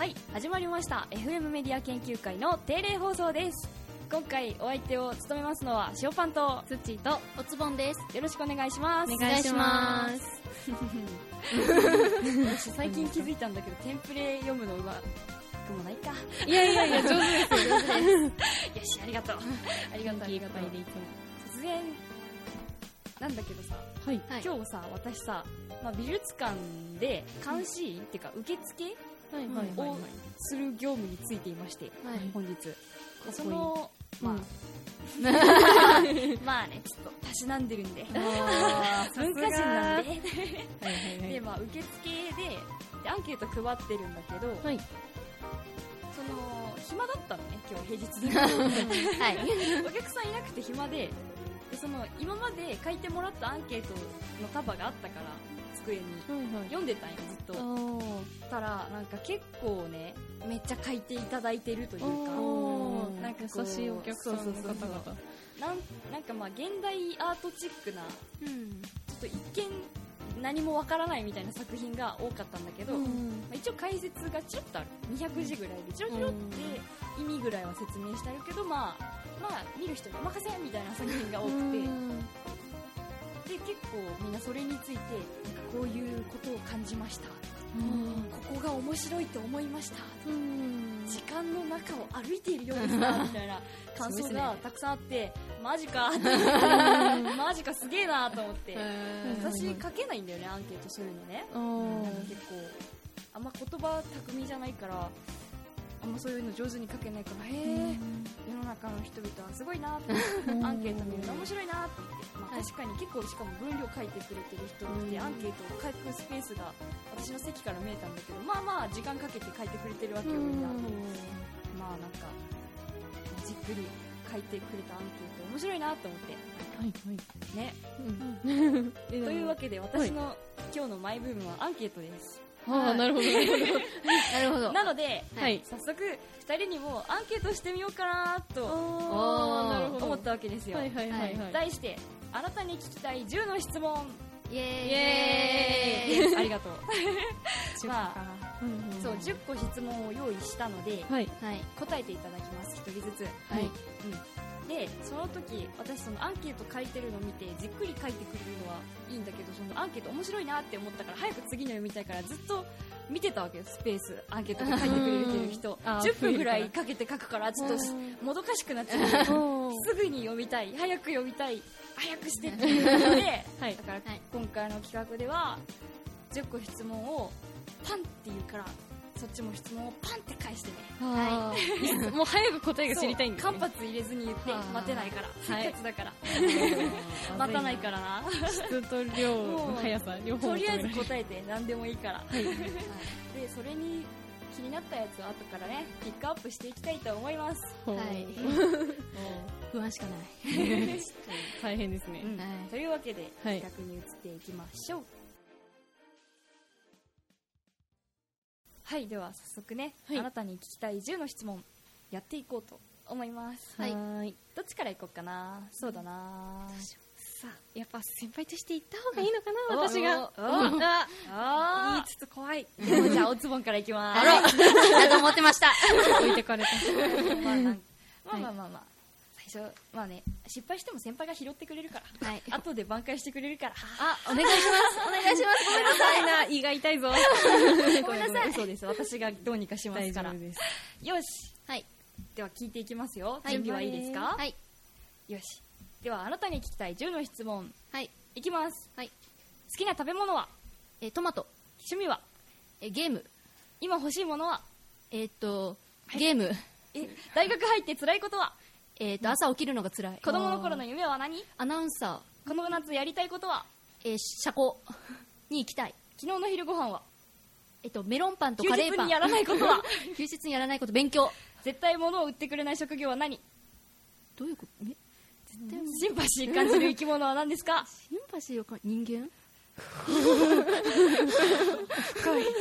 はい、始まりました FM メディア研究会の定例放送です。今回お相手を務めますのは塩パンとツッチーとおつぼんです。 よろしくお願いします。 お願いします。 私最近気づいたんだけどテンプレ読むのうまくもないか。 いや上手ですよ、上手ですよし、ありがとうありがとう。突然なんだけどさ、 はい、 今日さ私さ、美術館で監視員っていうか受付をする業務についていまして、本日そのまあね、ちょっとたしなんでるんで文化人なんでで、受付でアンケート配ってるんだけど、その暇だったのね、今日平日でお客さんいなくて暇で、その今まで書いてもらったアンケートの束があったから机に読んでたんよ、ずっと。たらなんか結構ね、めっちゃ書いていただいてるというか、なんか優しいお客さんの方々、 なんか現代アートチックな、ちょっと一見何もわからないみたいな作品が多かったんだけど、一応解説がちょっとある、200字ぐらいでチロチロって意味ぐらいは説明してあるけど、見る人にお任せみたいな作品が多くて、で結構みんなそれについてなんかこういうことを感じました、ここが面白いと思いました、時間の中を歩いているようですなみたいな感想がたくさんあって、マジかマジかすげえなと思って、私書けないんだよね、アンケートそういうのね。なんか結構あんま言葉巧みじゃないから、あんまそういうの上手に書けないから、世の中の人々はすごいなってアンケート見るの面白いなって思って、確かに結構しかも分量書いてくれてる人で、アンケートを書くスペースが私の席から見えたんだけど、時間かけて書いてくれてるわけよ、みんな。なんかじっくり書いてくれたアンケート面白いなと思ってね、というわけで私の今日のマイブームはアンケートです。 なるほどなるほど。 なので、早速2人にもアンケートしてみようかなと思ったわけですよ。題してあなたに聞きたい10の質問。イエーイありがとうそう、10個質問を用意したので、答えていただきます、1人ずつ。で、その時私そのアンケート書いてるのを見てじっくり書いてくれるのはいいんだけど、そのアンケート面白いなって思ったから早く次の読みたいからずっと見てたわけよ、スペースアンケートで書いてくれる人10分ぐらいかけて書くからちょっともどかしくなっちゃうすぐに読みたい、早く読みたい、早くしてっていうので、だから今回の企画では10個質問をパンって言うから、そっちも質問をパンって返してね。 もう早く答えが知りたいんですね。 間髪入れずに言って、待てないから、せっかちだから待たないからな。 質と量の速さ両方とりあえず答えて何でもいいからで、それに気になったやつを後からねピックアップしていきたいと思います。 不安しかない大変ですね。 というわけで企画に移っていきましょう。はい、では早速ね、あなたに聞きたい10の質問やっていこうと思います。どっちからいこうかな。そうだな、 さあやっぱ先輩として言った方がいいのかな、私が言いつつ怖い。 じゃあおつぼんからいきます。 だと思ってました置いてかれた。 最初失敗しても先輩が拾ってくれるから、後で挽回してくれるから、 お願いしますお願いします。ごめんなさいな、胃が痛いぞごめんなさい。嘘です、私がどうにかしますから。よし、では聞いていきますよ。準備はいいですか？よし、ではあなたに聞きたい10の質問いきます。好きな食べ物は？ トマト。 趣味は？ ゲーム。 今欲しいものは？ ゲーム。 大学入って辛いことは？ 朝起きるのが辛い。 子供の頃の夢は何？ アナウンサー。この夏やりたいことは？ 社交に行きたい。 昨日の昼ご飯は？ メロンパンとカレーパン。 休日にやらないことは？ 休日にやらないこと、勉強。 絶対物を売ってくれない職業は何？ どういうこと？ シンパシー感じる生き物は何ですか？ シンパシーを人間？ 深い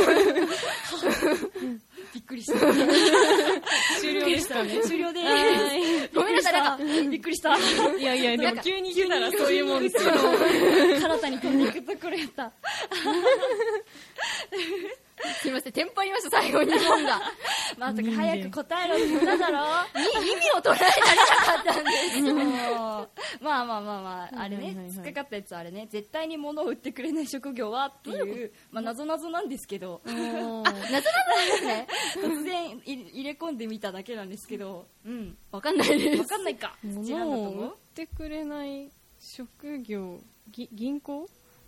びっくりした終了でしたね。終了でーす。ごめんなさい、びっくりした。 いやでも急に来たらそういうもんですよ。 体に飛んでいくところやったすいません、テンパりました、最後に本が。 まさか早く答えろって言っただろ。 意味を捉えられなかったんですよ。 まあ、あれね、突っかかったやつはあれね、絶対に物を売ってくれない職業はっていう、謎なんですけど。 謎なんですね。 突然入れ込んでみただけなんですけど、 わかんないです。 わかんないか。 物を売ってくれない職業、銀行？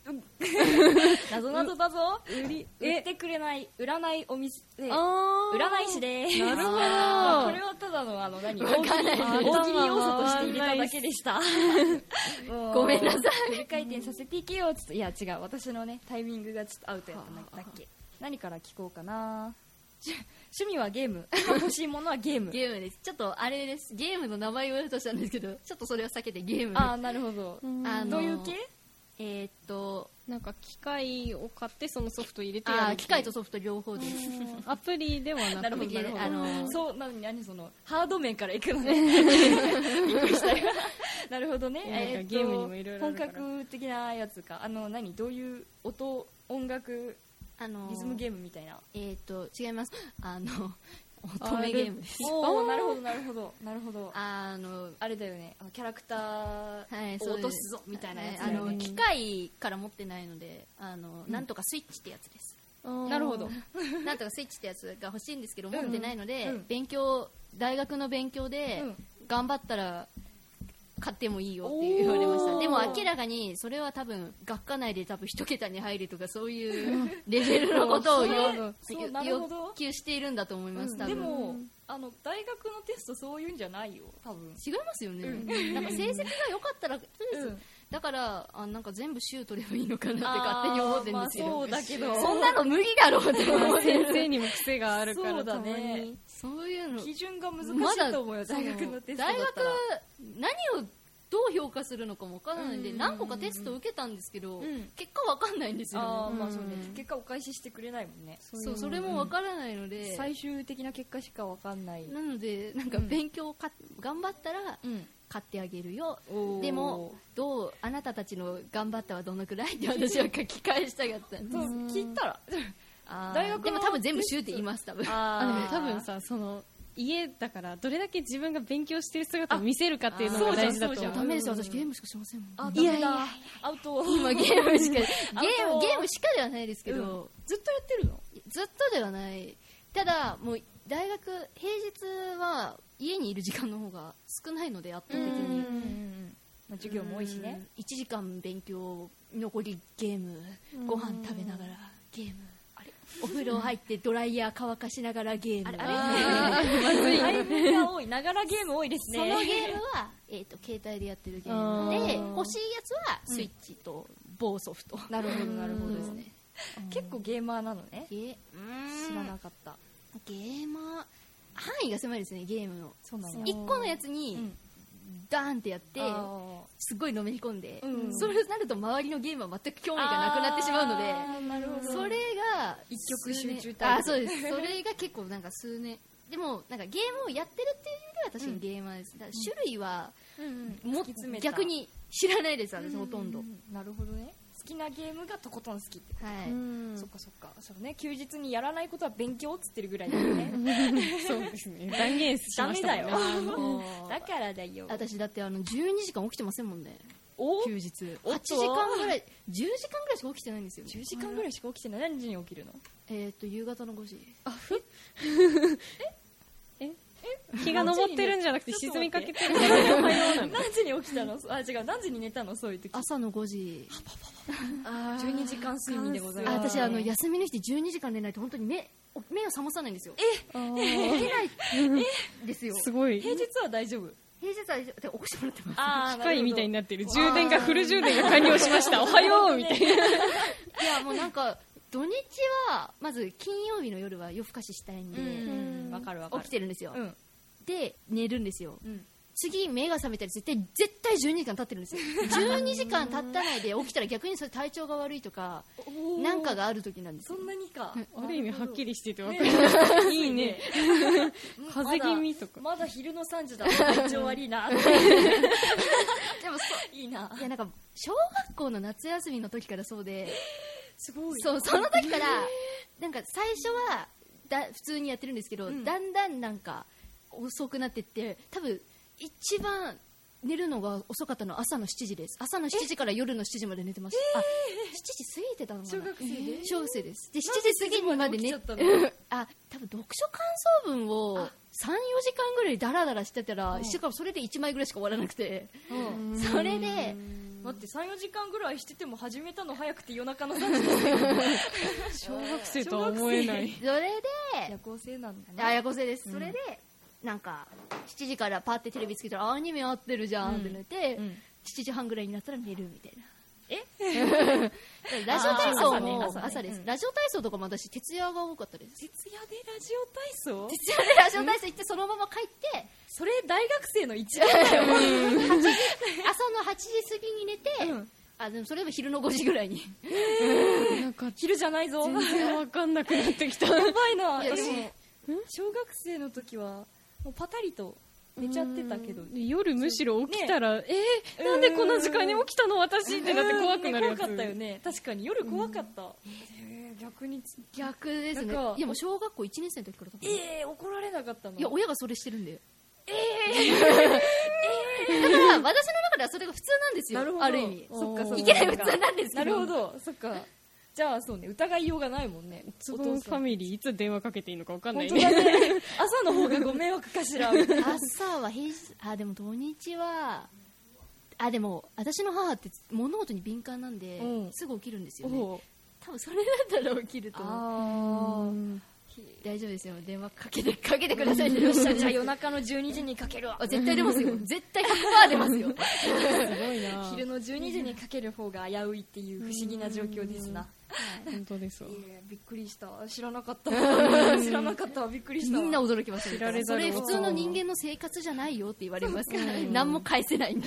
謎だぞ。売ってくれない占いお店、占い師でーす。 なるほど。これはただの大喜利要素として入れただけでした。 ごめんなさい。 フル回転させていけよ。いや違う、私のねタイミングがちょっとアウトやったんだっけ。何から聞こうかな。趣味はゲーム。今欲しいものはゲーム。 ゲームです。ちょっとあれです。ゲームの名前を言おうとしたんですけど、ちょっとそれを避けてゲーム。 なるほど。どういう系？ なんか機械を買ってそのソフト入れてやる。 機械とソフト両方です。 アプリではなくて。 なるほど。そう、何そのハード面からいくのね。びっくりしたよ。なるほどね。 ゲームにもいろいろあ本るから。 格的なやつか。どういう音楽リズムゲームみたいな。 違います。乙女ゲームです。 なるほど。あれだよね。キャラクターを落とすぞみたいなやつだよね。 機械から持ってないので、なんとかスイッチってやつです。 なるほど。 なんとかスイッチってやつが欲しいんですけど、持ってないので、大学の勉強で頑張ったら買ってもいいよって言われました。でも明らかにそれは多分学科内で多分一桁に入るとかそういうレベルのことを要求しているんだと思います。多分でも大学のテストそういうんじゃないよ多分。 違いますよね。なんか成績が良かったらだからなんか全部週取ればいいのかなって勝手に思ってるんですよ。 そうだけどそんなの無理だろうって思って先生にも癖があるから。 そうだね。 そういうの基準が難しいと思うよ。大学のテストだったら何をどう評価するのかもわからないんで、何個かテスト受けたんですけど、結果わかんないんですよ。 結果お返ししてくれないもんね。 そう、それもわからないので、 最終的な結果しかわかんない。 なのでなんか勉強頑張ったら買ってあげるよ。でもあなたたちの頑張ったはどのくらいって私は書き返したかったんです。 聞いたら大学でも多分全部週って言います。多分多分さ、その家だからどれだけ自分が勉勉強してる姿を見せるかっていうのが大事だと思う。 ダメですよ、私ゲームしかしませんもん。 いやいやアウト。 今ゲームしかではないですけど、 ずっとやってるの？ ずっとではない。ただもう大学平日は家にいる時間の方が少ないので圧倒的に。 授業も多いしね。 1時間勉強、残りゲーム、ご飯食べながらゲーム、お風呂入ってドライヤー乾かしながらゲーム。 タイムが多い。ながらゲーム多いですね。 そのゲームは携帯でやってるゲームで、欲しいやつはスイッチと某ソフト。 なるほどなるほどですね。結構ゲーマーなのね。知らなかった。 ゲーマー範囲が狭いですね、ゲームの。1個のやつにダーンってやってすごいのめり込んで、それになると周りのゲームは全く興味がなくなってしまうので、それが一極集中タイプ。 そうです。それが結構なんか数年でもなんかゲームをやってるっていう意味では確かにゲーマーです。だから種類は逆に知らないです、私ほとんど。 なるほどね。好きなゲームがとことん好きってこと。そっかそっか。そうね、休日にやらないことは勉強っつってるぐらいだよね。 そうですね。断言しましたもんね。 ダメだよ。だからだよ。 私だって12時間起きてませんもんね。休日8時間ぐらい、10時間ぐらいしか起きてないんですよ。 10時間ぐらいしか起きてない。何時に起きるの？ 夕方の5時。 日が昇ってるんじゃなくて沈みかけてる。 何時に起きたの？違う、何時に寝たの？そういう時。 朝の5時。 12時間睡眠でございます。 私休みの日12時間寝ないと本当に目を覚まさないんですよ。起きないですよ。 すごい。 平日は大丈夫？ 平日は起こしてもらってます。 機械みたいになってる。フル充電が完了しました。おはようみたいな。いやもうなんか土日はまず金曜日の夜は夜更かししたいんで、起きてるんですよ。で寝るんですよ。次目が覚めたら絶対12時間経ってるんですよ。12時間経たないで起きたら逆にそれ体調が悪いとかなんかがある時なんですよ。 そんなにか。 ある意味はっきりしてて分かる。いいね。風邪気味とか。 まだ昼の3時だ。体調悪いな。でもいいな。 いやなんか小学校の夏休みの時からそうで。 すごい。 そう、その時からなんか最初は普通にやってるんですけど、だんだんなんか遅くなってって、多分一番寝るのが遅かったのは朝の7時です。朝の7時から夜の7時まで寝てました。7時過ぎてたのかな。 小学生で小学生です。で7時過ぎまで寝多分読書感想文を3、4時間ぐらいダラダラしてたら、しかもそれで1枚ぐらいしか終わらなくて、それで待って、3、4時間ぐらいしてても始めたの早くて夜中の3時小学生とは思えない。 それで夜行性なんだね。 夜行性です。それでなんか7時からパーってテレビつけたらアニメ合ってるじゃんって寝て、7時半ぐらいになったら寝るみたいな。ラジオ体操も朝です。ラジオ体操とかも私徹夜が多かったです。 徹夜でラジオ体操？ 徹夜でラジオ体操行ってそのまま帰って、 それ大学生の一番だよ。 朝の8時過ぎに寝て、でもそれでも昼の5時ぐらいに。 なんか昼じゃないぞ。 全然わかんなくなってきた。 やばいな。 私小学生の時はもうパタリと寝ちゃってたけど、 夜むしろ起きたら、なんでこんな時間に起きたの私ってなって怖くなるやつ。 怖かったよね。確かに夜怖かった。 逆ですね。いやもう小学校1年生の時から多分。 怒られなかったの？ いや親がそれしてるんで。だから私の中ではそれが普通なんですよ。 なるほど。 ある意味。 そっかそっか。 いけない普通なんですけど。 なるほど。そっか。じゃあそうね、疑いようがないもんね。 つぼんファミリーいつ電話かけていいのか分かんないね。 本当だね。朝の方がご迷惑かしら。 朝はでも土日はでも私の母って物事に敏感なんで、すぐ起きるんですよね。多分それだったら起きると思う。大丈夫ですよ、電話かけてくださいって。 よっしゃ、じゃあ夜中の12時にかけるわ。 絶対出ますよ。絶対100%出ますよ。 すごいな。 昼の12時にかける方が危ういっていう不思議な状況ですな。 本当ですわ。 びっくりした。知らなかったわ。びっくりした。 みんな驚きました。 知られざるそれ普通の人間の生活じゃないよって言われます。何も返せないんです。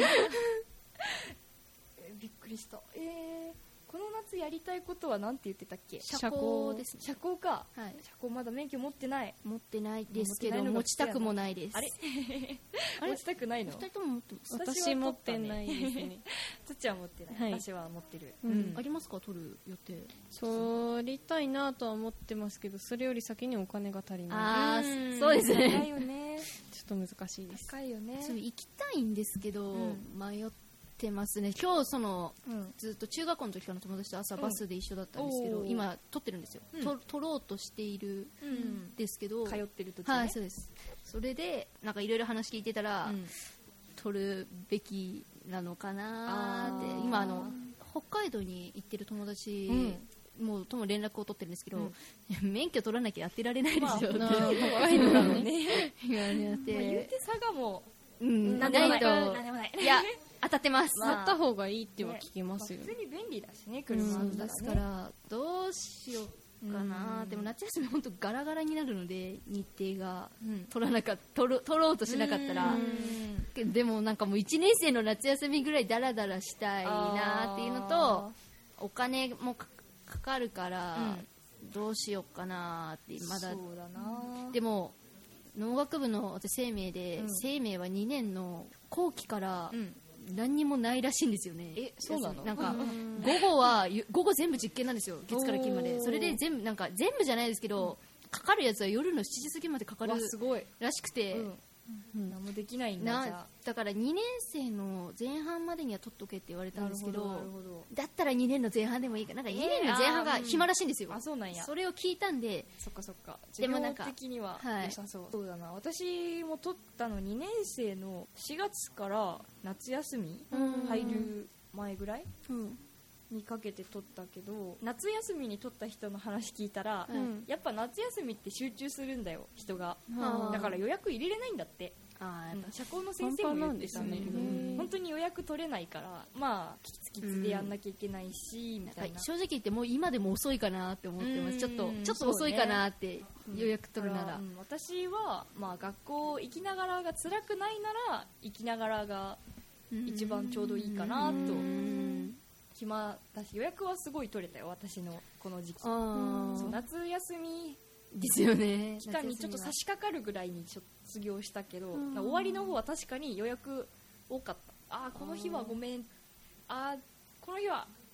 びっくりした。この夏やりたいことは何て言ってたっけ？ 車高ですね。 車高か。 はい。 車高まだ免許持ってない。 持ってないですけど持ちたくもないです。 あれ持ちたくないの？ 2人とも持ってます。 私持ってないですね。 つっちゃん持ってない。私は持ってる。 ありますか？取る予定。 取りたいなとは思ってますけど、それより先にお金が足りない。 そうですね。 高いよね。 ちょっと難しいです。 高いよね。 行きたいんですけど迷ってますね。今日ずっと中学校の時からの友達と朝バスで一緒だったんですけど、今取ってるんですよ。取ろうとしているんですけど、 通ってる時はい、そうです。それでなんかいろいろ話聞いてたら、取るべきなのかなって。今北海道に行ってる友達もうとも連絡を取ってるんですけど、免許取らなきゃやってられないですよって。 北海道なのね。 言われて、 言うて佐賀もないと。いや当たってます。 買った方がいいっては聞きますよ。 普通に便利だしね、車だったらね。 ですからどうしようかな。でも夏休み本当ガラガラになるので、日程が取ろうとしなかったら。でもなんかもう1年生の夏休みぐらいダラダラしたいなっていうのと、お金もかかるからどうしようかなってまだ。 そうだな。 でも農学部の私生命で、生命は2年の後期から何にもないらしいんですよね。 そうなの？ なんか午後全部実験なんですよ、月から金まで。それで全部じゃないですけど、かかるやつは夜の7時過ぎまでかかるらしくて、 何もできないんだ。じゃあだから2年生の前半までには取っとけって言われたんですけど、だったら2年の前半でもいいか。なんか2年の前半が暇らしいんですよ。 そうなんや。 それを聞いたんで。 そっかそっか。 でもなんか的には良さそう。そうだな。私も取ったの2年生の4月から夏休み入る前ぐらいにかけて取ったけど、夏休みに取った人の話聞いたら、やっぱ夏休みって集中するんだよ、人が。だから予約入れれないんだって。社交の先生も言ってたんだけど、本当に予約取れないから、まあキツキツでやんなきゃいけないし、みたいな。 正直言ってもう今でも遅いかなって思ってます。ちょっと遅いかなって予約取るなら。 私はまあ学校行きながらが辛くないなら行きながらが一番ちょうどいいかなと。暇だし予約はすごい取れたよ、私のこの時期。夏休みですよね。 期間にちょっと差し掛かるぐらいに卒業したけど、終わりの方は確かに予約多かった。この日はごめん、この日は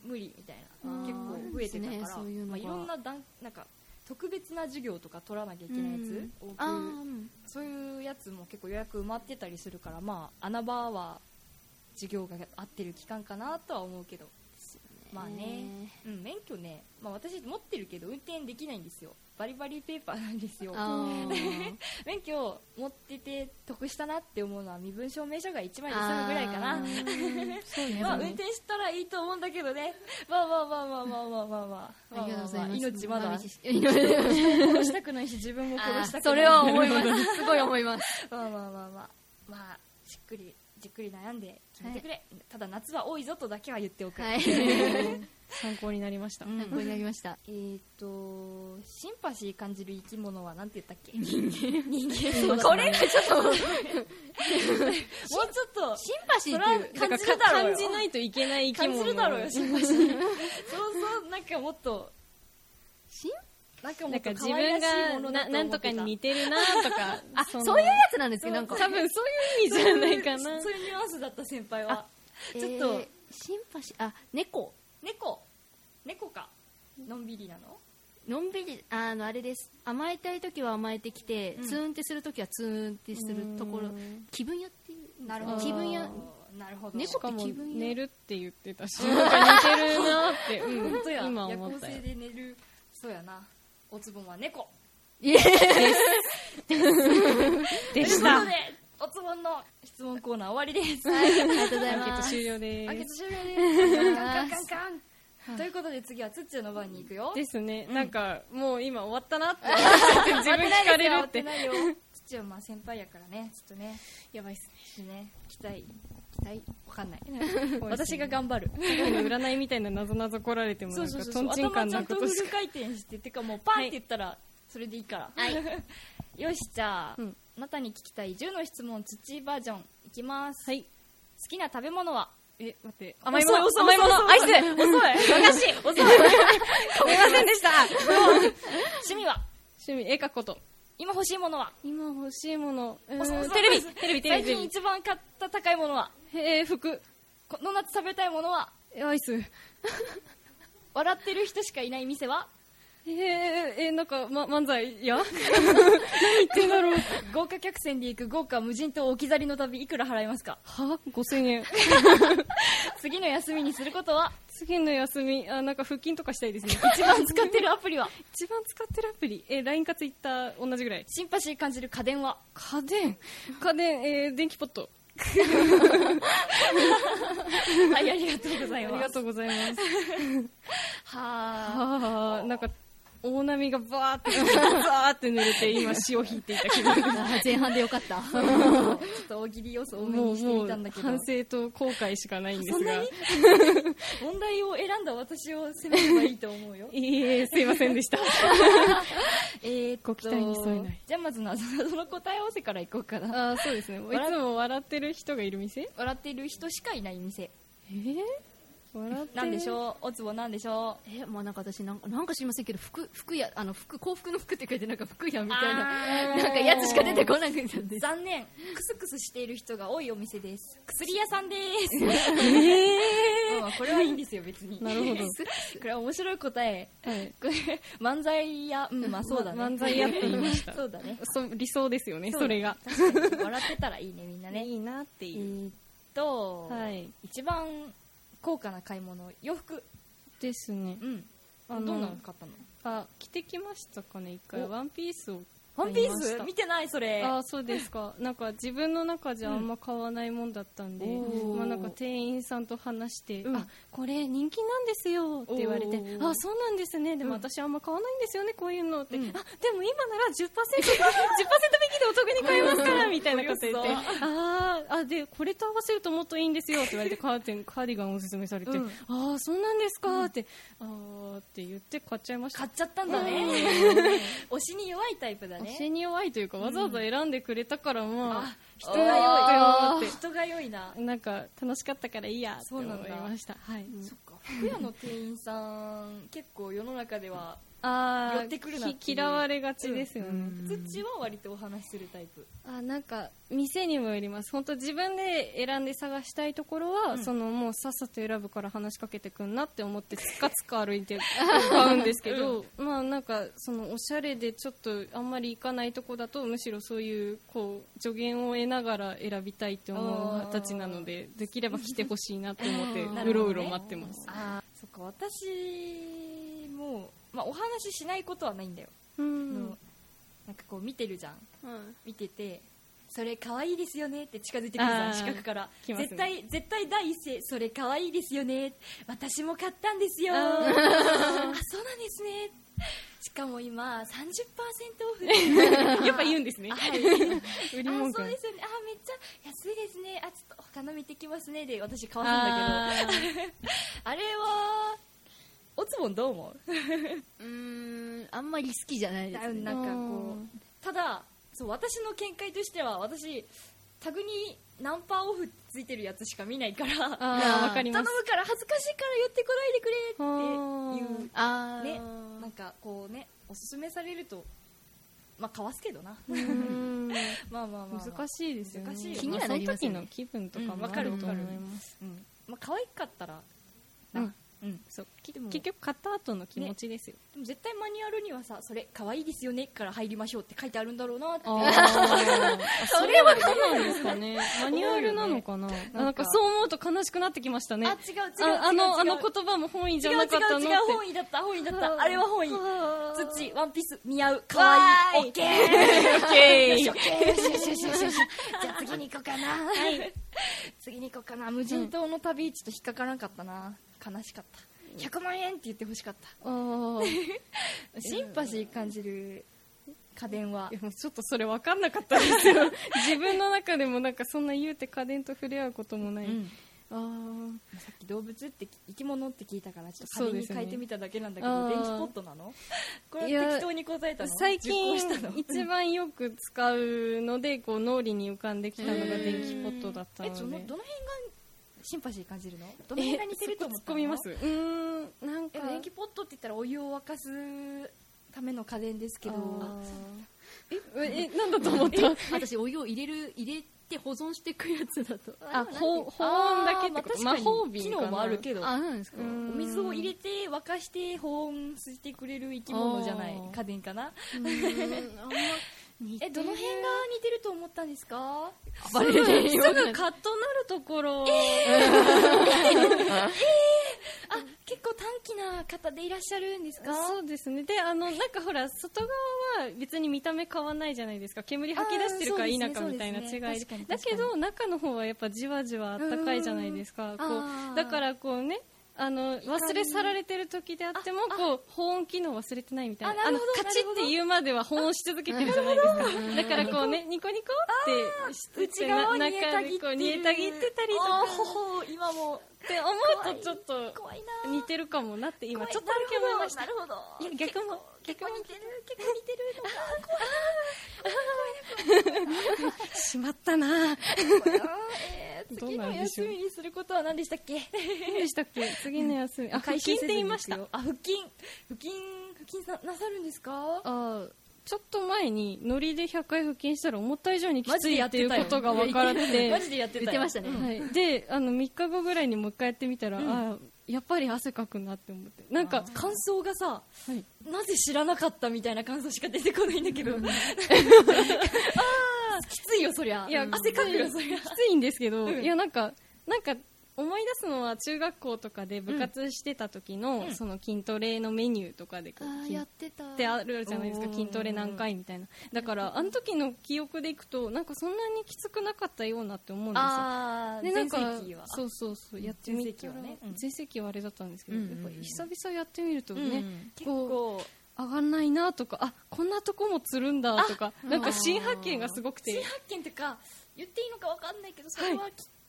無理みたいな結構増えてたから、 そういうのがいろんななんか特別な授業とか取らなきゃいけないやつ、多くそういうやつも結構予約埋まってたりするから、まあ穴場は授業が合ってる期間かなとは思うけど、まあね、免許ね、まあ、私持ってるけど運転できないんですよ。バリバリペーパーなんですよ。免許を持ってて得したなって思うのは身分証明書が1枚で済むぐらいかな。まあ運転したらいいと思うんだけどね。まあ命まだ殺したくないし自分も殺したくない。 それは思います。すごい思います。 まあじっくり悩んで決めてくれ、ただ夏は多いぞとだけは言っておく。 参考になりました。 参考になりました。 シンパシー感じる生き物はなんて言ったっけ？ 人間。これがちょっともうちょっとシンパシーって感じるだろうよ。感じないといけない生き物。 感じるだろうよシンパシー。そうなんかもっとなんか自分がなんとかに似てるなとかそういうやつなんですけど、なんか多分そういう意味じゃないかな。 そういうニュアンスだった先輩は。ちょっとシンパシー猫かのんびりなの？ のんびりあれです。甘えたい時は甘えてきて、ツーンってする時はツーンってするところ、気分屋っていう。 なるほど。 気分屋。 なるほど。 猫って気分屋。寝るって言ってたし、似てるなって。 本当や。 今思ったよ。 夜行性で寝る。そうやな。おつぼんは猫。 でした。 ということで、おつぼんの質問コーナー終わりです。 ありがとうございます。 アンケート終了です。 アンケート終了です。カン。ということで次はつっちゅうの番に行くよ。 ですね。なんかもう今終わったなって自分聞かれるって。 つっちゅうはまあ先輩やからね、ちょっとね、 やばいっすね。期待わかんない。私が頑張る。 占いみたいな謎来られてもなんかトンチンカンなことしか。 頭ちゃんとフル回転しててかもうパンって言ったらそれでいいから。よし、じゃああなたに聞きたい10の質問つっちーバージョンいきます。好きな食べ物は？ 待って。 甘いもの、アイス。 遅い。 遅い。 すみませんでした。 趣味は？ 趣味絵描くこと。 今欲しいものは？ 今欲しいもの。テレビ。 最近一番買った高いものは？ 服。 この夏食べたいものは？ アイス。 笑ってる人しかいない店は？ なんか、漫才や何言ってんだろう。 豪華客船で行く豪華無人島置き去りの旅いくら払いますか ？5000円。 次の休みにすることは？ 次の休み、なんか腹筋とかしたいですね。 一番使ってるアプリは？ 一番使ってるアプリLINE か Twitter 同じぐらい。 シンパシー感じる家電は？ 家電、電気ポット。 はい、ありがとうございます。 ありがとうございます。なんか大波がバーって濡れて今潮引いていた気分です。 前半でよかった。 ちょっと大喜利要素多めにしていたんだけど、 反省と後悔しかないんですが。 問題を選んだ私を責めればいいと思うよ。 すいませんでした。ご期待に添えない。 じゃあまず謎の答え合わせからいこうかな。 そうですね。いつも笑ってる人がいる店？ 笑ってる人しかいない店。 なんでしょう？おつぼなんでしょう？もうなんか私なんか知りませんけど、服や幸福の服って書いてなんか服やみたいななんかやつしか出てこなくて。 残念。クスクスしている人が多いお店です。薬屋さんです。これはいいんですよ別に。 なるほど。 これは面白い答え。これ漫才屋、まあそうだね。 漫才屋って言いました。 そうだね。 理想ですよね。それが。 笑ってたらいいねみんなね。 いいなっていう。 一番高価な買い物、洋服ですね。 どんなの買ったの？ 着てきましたかね。一回ワンピースを。 ワンピース見てないそれ。 そうですか。なんか自分の中じゃあんま買わないもんだったんで、なんか店員さんと話して、これ人気なんですよって言われて、そうなんですね。でも私あんま買わないんですよねこういうのって。でも今なら10%引きでお得に買えますからみたいなこと言って、でこれと合わせるともっといいんですよって言われてカーディガンをおすすめされて、そうなんですかってって言って買っちゃいました。 買っちゃったんだね。推しに弱いタイプだね。 推しに弱いというかわざわざ選んでくれたから人が良い人が良いな。 なんか楽しかったからいいやって思いました。はい。 そっか、服屋の店員さん結構世の中では寄ってくるなっていう、 嫌われがちですよね。 土は割とお話しするタイプ。 なんか店にもよります。本当自分で選んで探したいところは、もうさっさと選ぶから話しかけてくんなって思ってつかつか歩いて買うんですけど、まあなんかおしゃれでちょっとあんまり行かないとこだと、むしろそういうこう助言を得ながら選びたいって思うたちなので、できれば来てほしいなと思ってうろうろ待ってます。 そっか、私もまあ、お話ししないことはないんだよ。なんかこう見てるじゃん、見てて、それ可愛いですよねって近づいてくるじゃん、視覚から、ね、絶対第一声、それ可愛いですよね、私も買ったんですよ、そうなんですね、しかも今 30% オフでやっぱ言うんですね、 はい、 売り文句。 そうですよね、めっちゃ安いですね、ちょっと他の見てきますねで私買わすんだけどあれはおつぼんどう思う？ あんまり好きじゃないですね。 なんかこう、ただそう私の見解としては、私タグに何パーオフついてるやつしか見ないから、 わかります。 頼むから恥ずかしいから寄ってこないでくれっていうね、なんかこうね、おすすめされるとまあ買わすけどなまあ難しいですよね。 気にはなりますよね。 その時の気分とかもあると思います。 まあ可愛かったらそう結局買った後の気持ちですよ、 ね、でも絶対マニュアルにはさ、それ可愛いですよねから入りましょうって書いてあるんだろうなってそれはどうなんですかねマニュアルなのかな、なんかそう思うと悲しくなってきましたね。 違うあの言葉も本意じゃなかったのって。 違う本意だったあれは本意。土ワンピース似合う、可愛い、オッケーじゃあ次に行こうかな、次に行こうかな。無人島の旅ちょっと引っかからなかったな、悲しかった。100万円って言ってほしかったシンパシー感じる家電は。 もうちょっとそれ分かんなかったですよ自分の中でもなんかそんな言うて家電と触れ合うこともない、 さっき動物って生き物って聞いたからちょっと家電に変えてみただけなんだけど、電気ポットなの？これ適当に答えたの？ 最近一番よく使うのでこう脳裏に浮かんできたのが電気ポットだったので、 どの辺がシンパシー感じるの？どの辺が似てると思ったの？ 突っ込みます。 なんか電気ポットって言ったらお湯を沸かすための家電ですけど、 なんだと思った？ 私お湯を入れて保存していくやつだと。 保温だけってこと？魔法瓶機能もあるけど、 なんですか？ お水を入れて沸かして保温してくれる生き物じゃない家電かな。どの辺が似てると思ったんですか？ すぐカットなるところ結構短気な方でいらっしゃるんですか？ そうですね。でなんかほら外側は別に見た目変わんないじゃないですか。煙吐き出してるか否かみたいな違い、だけど中の方はやっぱじわじわあったかいじゃないですか。だからこうね、忘れ去られてる時であってもこう保温機能忘れてないみたいな、カチッって言うまでは保温し続けてるじゃないですか。だからこうね、ニコニコって内側に煮えたぎってたりとか、 今もって思うとちょっと似てるかもなって今ちょっとだけ思いました。 なるほど。 いや逆も結構似てるのか。 しまったな。 次の休みにすることは何でしたっけ？ 何でしたっけ？次の休み。腹筋って言いました。 腹筋なさるんですか？ ちょっと前にノリで100回腹筋したら思った以上にきついっていうことが分かってマジでやってたよ。 言ってましたね。 で3日後ぐらいにもう一回やってみたら、やっぱり汗かくなって思って、なんか感想がさ、なぜ知らなかったみたいな感想しか出てこないんだけどきついよそりゃ。いや汗かくよそりゃ。 きついんですけど、いやなんか思い出すのは中学校とかで部活してた時のその筋トレのメニューとかでやってたってあるじゃないですか、筋トレ何回みたいな。だからあの時の記憶でいくとなんかそんなにきつくなかったようなって思うんですよ。でなんかそうやってみたら全盛期はあれだったんですけど、やっぱ久々やってみるとね、こう上がんないなとか、こんなとこもつるんだとか、なんか新発見がすごくて。 新発見ってか言っていいのか分かんないけど、それはきっと大人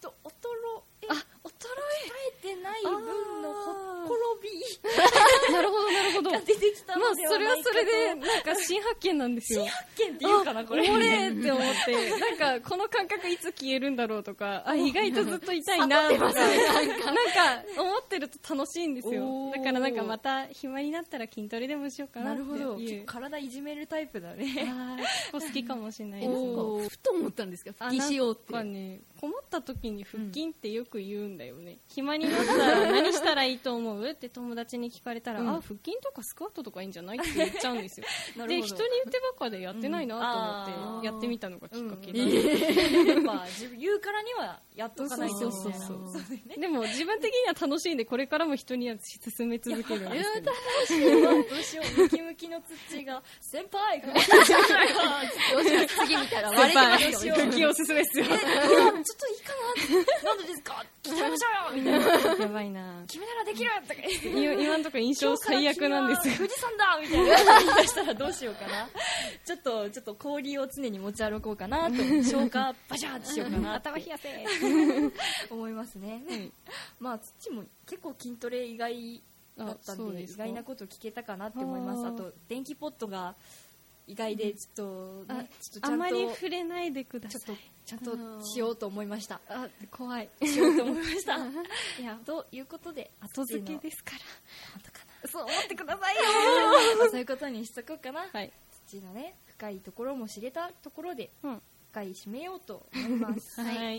えてない分のほっころびなるほどなるほど。 が出てきたのではそれはないかと。 それでなんか新発見なんですよ。 新発見っていうかなこれ。 おもれーって思ってなんかこの感覚いつ消えるんだろうとか、意外とずっと痛いなとかなんか思ってると楽しいんですよ。だからなんかまた暇になったら筋トレでもしようかなっていう。 なるほど。結構体いじめるタイプだね。 好きかもしれないです。 ふと思ったんですけど、腹筋しようって。 なんかね、困った時に腹筋ってよく言うんだよね。暇になったら何したらいいと思うって友達に聞かれたら、腹筋とかスクワットとかいいんじゃないって言っちゃうんですよ。で、人に言ってばっかでやってないなと思ってやってみたのがきっかけで、 やっぱ言うからにはやっとかないと。 そうでも自分的には楽しいんで、これからも人には進め続けるんですけど。 どうしよう、ムキムキの土が先輩どうしよう、次見たら割れてますよ。 腹筋おすすめっすよ。 ちょっといいかな、なんでですか、決めましょうよみたいな。 やばいな。 決めたらできるとか今のところ印象最悪なんですよ。 富士山だみたいな言い出したらどうしようかな。ちょっと氷を常に持ち歩こうかなと、消化バシャーってしようかな頭冷やせ思いますね。まあ土も結構筋トレ意外だったんで、意外なこと聞けたかなって思います。あと電気ポットが意外でちょっとちゃんとあまり触れないでください。 ちゃんとしようと思いました。 怖い。 しようと思いました。いや、ということで後付けですから。 本当かな。そう思ってくださいよ。そういうことにしとこうかな。 はい。 土のね、深いところも知れたところで、深い締めようと思います。 はい。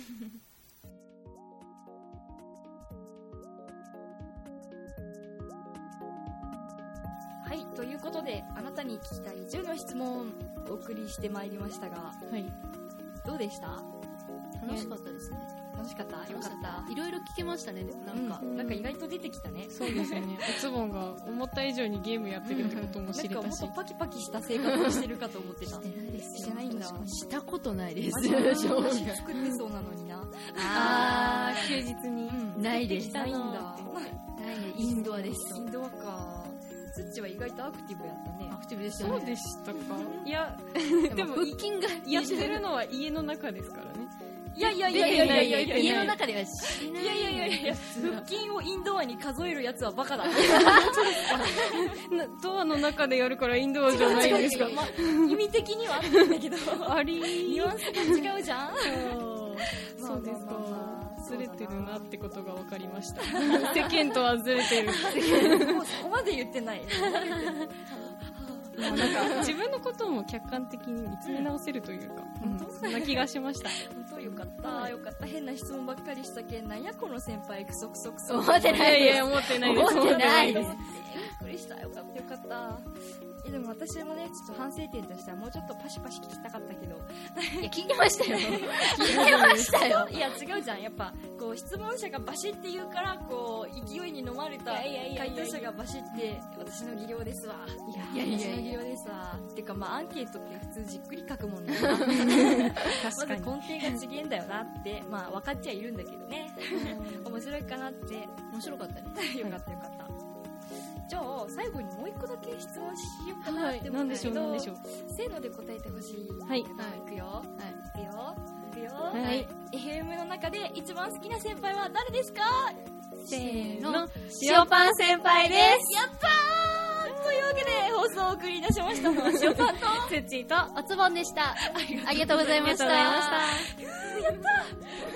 はい、ということであなたに聞きたい10の質問をお送りしてまいりましたが、どうでした？ 楽しかったですね。 楽しかった？よかった。 いろいろ聞けましたね。 なんか意外と出てきたね。 そうですね。おつぼんが思った以上にゲームやってるってことも知れたし、 なんかもっとパキパキした生活をしてるかと思ってた。 してないです。 してないんだ。 したことないです。 作ってそうなのにな。 休日にないです。 ないんだ。 ないね。インドアです。 インドアか。スッチは意外とアクティブやったね。 アクティブでしたね。 そうでしたか。いや、でも腹筋がやってるのは家の中ですからね。 いや家の中ではしない。 いや腹筋をインドアに数えるやつはバカだ。 ドアの中でやるからインドアじゃないんですか。 意味的にはあるんだけど、 ありニュアンスが違うじゃん。 そうですか。ずれてるなってことが分かりました。世間とはずれてる。 もうそこまで言ってない。 なんか自分のことも客観的に見つめ直せるというか、そんな気がしました。 本当よかったよかった。変な質問ばっかりしたけん、なんやこの先輩クソクソクソ。 思ってないです。 思ってないです。 思ってないです。 びっくりした。よかったよかった。でも私もね、ちょっと反省点としてはもうちょっとパシパシ聞きたかったけど。 いや、聞いてましたよ。聞いてましたよ。 いや違うじゃん。やっぱこう質問者がバシって言うから、こう勢いに飲まれた回答者がバシって私の技量ですわ。いや私の技量ですわ。っていうかまあアンケートって普通じっくり書くもんね。確かに。まず根底がちげえんだよなってまあ分かっちゃいるんだけどね。面白いかなって。 面白かったね。 よかったよかった。じゃあ最後にもう一個だけ質問しようかなって思うんだけど、 何でしょう。 せーので答えてほしい。 はい。 いくよ。いくよ。 はい。 FM の中で一番好きな先輩は誰ですか？ せーの。塩パン先輩です。 やったー！というわけで放送を送り出しましたのは塩パンとスッチーとおつぼんでした。ありがとうございました。 やったー！